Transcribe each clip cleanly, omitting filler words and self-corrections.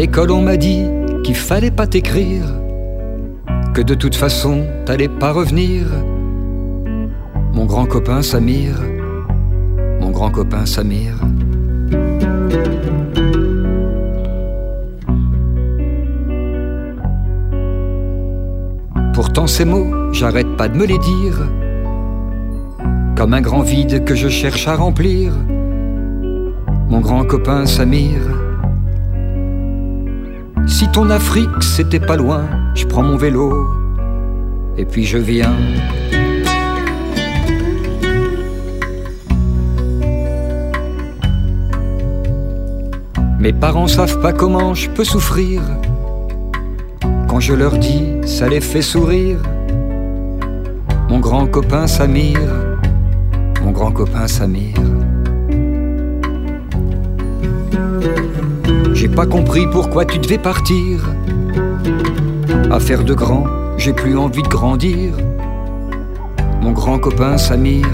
l'école on m'a dit qu'il fallait pas t'écrire, que de toute façon t'allais pas revenir. Mon grand copain Samir, mon grand copain Samir. Pourtant ces mots, j'arrête pas de me les dire, comme un grand vide que je cherche à remplir. Mon grand copain Samir, si ton Afrique c'était pas loin, je prends mon vélo et puis je viens. Mes parents savent pas comment je peux souffrir, quand je leur dis ça les fait sourire. Mon grand copain Samir, mon grand copain Samir. J'ai pas compris pourquoi tu devais partir. Affaire de grand, j'ai plus envie de grandir. Mon grand copain Samir.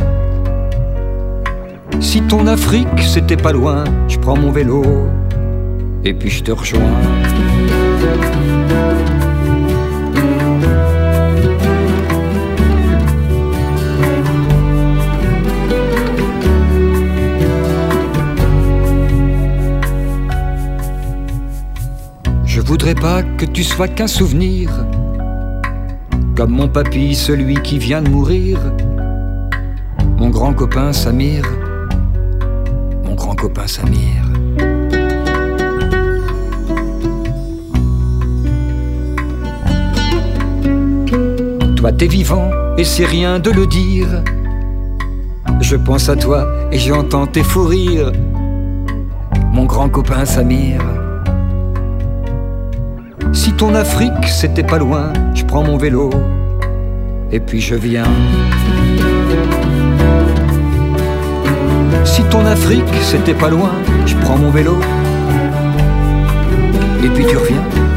Si ton Afrique c'était pas loin, je prends mon vélo et puis je te rejoins. Je voudrais pas que tu sois qu'un souvenir, comme mon papy, celui qui vient de mourir. Mon grand copain Samir, mon grand copain Samir. Toi t'es vivant et c'est rien de le dire. Je pense à toi et j'entends tes fous rires. Mon grand copain Samir. Si ton Afrique c'était pas loin, je prends mon vélo et puis je viens. Si ton Afrique c'était pas loin, je prends mon vélo et puis tu reviens.